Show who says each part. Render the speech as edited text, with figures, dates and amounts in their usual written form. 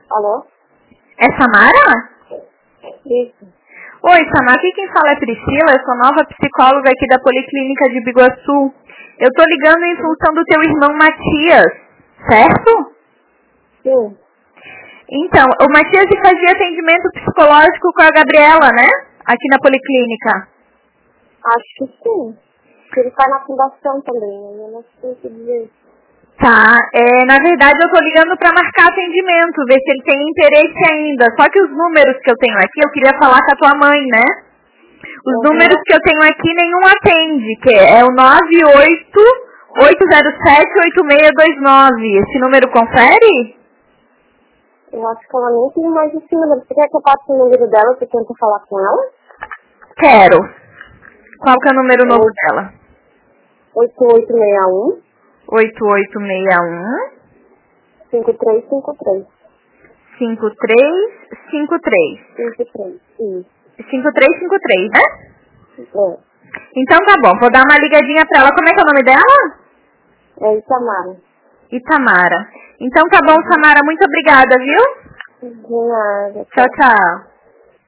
Speaker 1: Alô?
Speaker 2: É Samara?
Speaker 1: Isso.
Speaker 2: Oi, Samara, aqui quem fala é Priscila, eu sou nova psicóloga aqui da Policlínica de Biguaçu. Eu tô ligando em função do teu irmão Matias, certo?
Speaker 1: Sim.
Speaker 2: Então, o Matias fazia atendimento psicológico com a Gabriela, né? Aqui na Policlínica.
Speaker 1: Acho que sim. Porque ele tá na fundação também, eu não sei o que dizer.
Speaker 2: Tá, na verdade eu tô ligando pra marcar atendimento, ver se ele tem interesse ainda. Só que os números que eu tenho aqui, eu queria falar com a tua mãe, né? Os números que eu tenho aqui, nenhum atende, que é o 98-807-8629. Esse número confere?
Speaker 1: Eu acho que ela nem tem mais esse número. Você quer que eu passe o número dela pra tentar falar com ela?
Speaker 2: Quero. Qual que é o número novo dela?
Speaker 1: 8861
Speaker 2: 8861
Speaker 1: 5353.
Speaker 2: 5353.
Speaker 1: 53. Isso.
Speaker 2: 5353, né?
Speaker 1: É.
Speaker 2: Então tá bom, vou dar uma ligadinha pra ela. Como é que é o nome dela?
Speaker 1: É Itamara.
Speaker 2: Itamara. Então tá bom, Samara, muito obrigada, viu?
Speaker 1: De nada.
Speaker 2: Tchau, tchau.